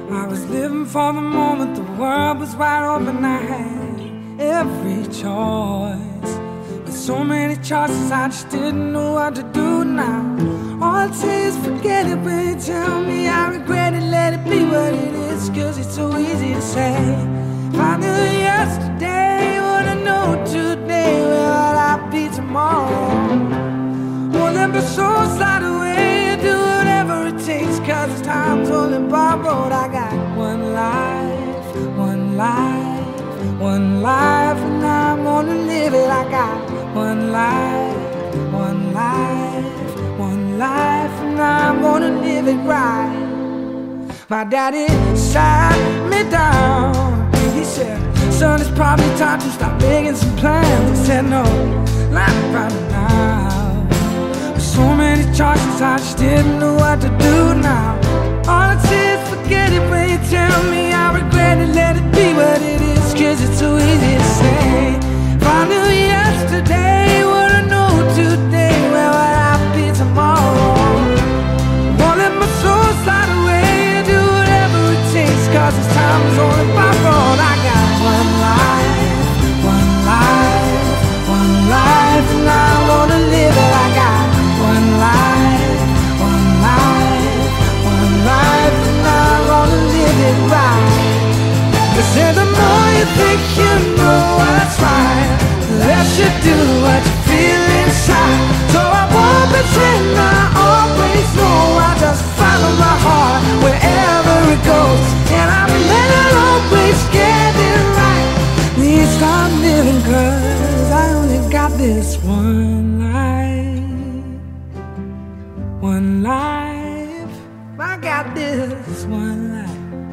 I was living for the moment, the world was wide open. I had every choice. With so many choices, I just didn't know what to do now. All I'd say is forget it when you tell me I regret it. Let it be what it is, cause it's so easy to say. If I knew yesterday what I know today, where would I be tomorrow? Won't let my soul slide away and do whatever it takes, cause time's only borrowed. I got one life, one life, one life, and I'm gonna live it. I got one life, one life, one life, and I'm gonna live it right. My daddy sat me down. He said, son, it's probably time to stop making some plans. I said, no, not right now. With so many choices, I just didn't know what to do now. All I'd say is forget it when you tell me I regret it. Let it be what it is, cause it's so easy to say. If I knew yesterday what I know today, where would I be tomorrow? Won't let my soul slide away and do whatever it takes, cause this time is only borrowed. I got one life, one life, one life, and I'm gonna live it. I got one life, one life, one life, and I'm gonna live it right. They say the more you think you know what's right, the less you do what you feel inside. So I won't pretend I always know. I just follow my heart wherever it goes, and I better always get it right. Please stop living, cause I only got this one life. One life, I got this one life.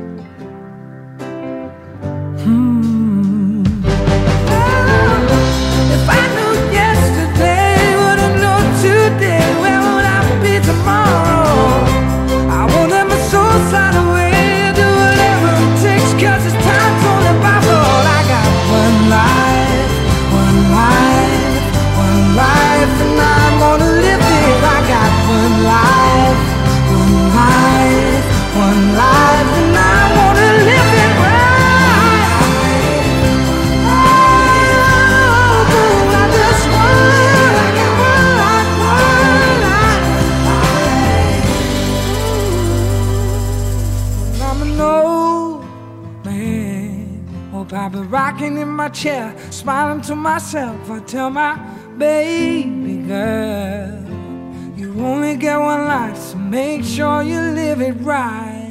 If I knew yesterday what I know today, where would I be tomorrow? I won't let my soul slide away and do whatever it takes, cause this time's only borrowed. I got one life, one life, one life, and I'm gonna live it. I got one life, one life, one life, and I'm gonna live it right. I'll be rocking in my chair, smiling to myself. I tell my baby girl, you only get one life, so make sure you live it right.